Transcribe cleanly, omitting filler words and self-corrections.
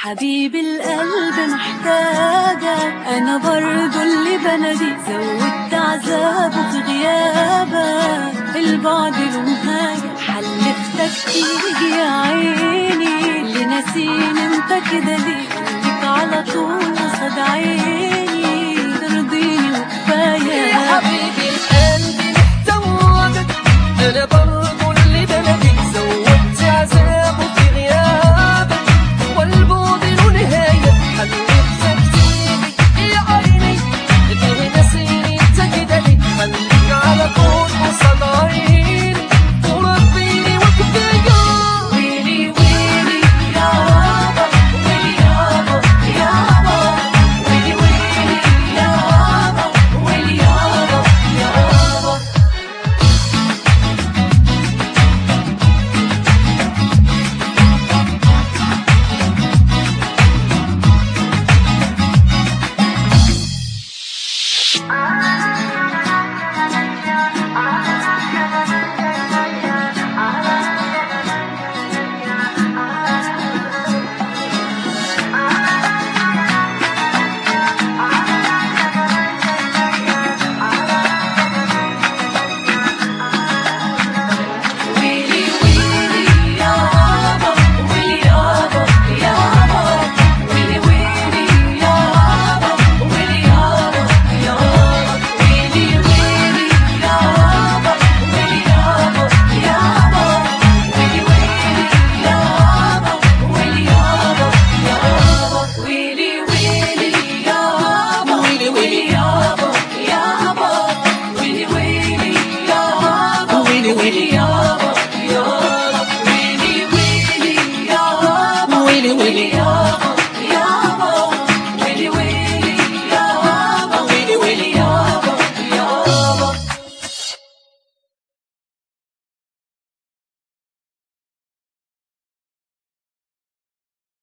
حبيب القلب محتاجك، أنا برضو اللي بناديك، زودت عذابه في غيابك، البعد له نهاية، حلفتك تيجي يا عيني، اللي ناسيني انت كده ليه، خليك على طول قصاد عيني، ترضيني وكفاية. يا حبيبي القلب محتاجك، أنا برضو اللي بناديك، زودت عذابه في غيابك، والبعد له نهاية، حلفتك تيجي يا عيني، اللي ناسيني انت كده ليه، خليك على طول قصاد عيني، ترضيني وكفاية. ويلي ويلي يابا، ويلي يابا يابا، ويلي ويلي يابا، ويلي يابا يابا.